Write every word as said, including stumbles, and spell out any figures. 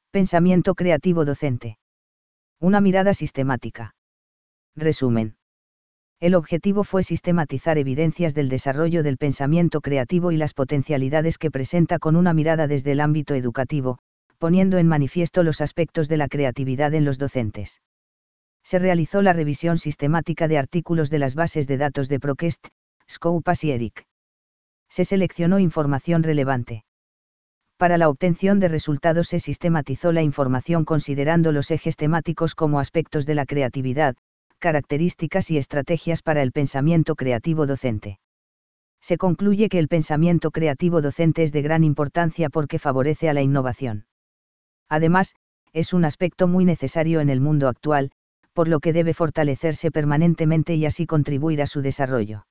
Pensamiento creativo docente. Una mirada sistemática. Resumen. El objetivo fue sistematizar evidencias del desarrollo del pensamiento creativo y las potencialidades que presenta con una mirada desde el ámbito educativo, poniendo en manifiesto los aspectos de la creatividad en los docentes. Se realizó la revisión sistemática de artículos de las bases de datos de Procast, Scopus y ERIC. Se seleccionó información relevante. Para la obtención de resultados se sistematizó la información considerando los ejes temáticos como aspectos de la creatividad, características y estrategias para el pensamiento creativo docente. Se concluye que el pensamiento creativo docente es de gran importancia porque favorece a la innovación. Además, es un aspecto muy necesario en el mundo actual, por lo que debe fortalecerse permanentemente y así contribuir a su desarrollo.